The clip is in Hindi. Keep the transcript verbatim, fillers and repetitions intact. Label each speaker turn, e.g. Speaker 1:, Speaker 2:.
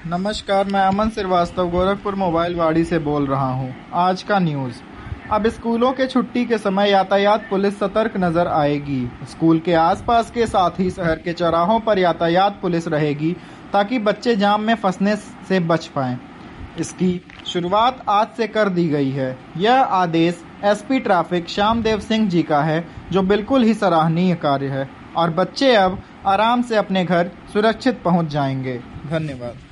Speaker 1: नमस्कार, मैं अमन श्रीवास्तव गोरखपुर मोबाइल वाड़ी से बोल रहा हूं। आज का न्यूज़। अब स्कूलों के छुट्टी के समय यातायात पुलिस सतर्क नजर आएगी। स्कूल के आसपास के साथ ही शहर के चौराहों पर यातायात पुलिस रहेगी ताकि बच्चे जाम में फंसने से बच पाएं। इसकी शुरुआत आज से कर दी गई है। यह आदेश एसपी ट्रैफिक श्यामदेव सिंह जी का है, जो बिल्कुल ही सराहनीय कार्य है और बच्चे अब आराम से अपने घर सुरक्षित पहुंच जाएंगे। धन्यवाद।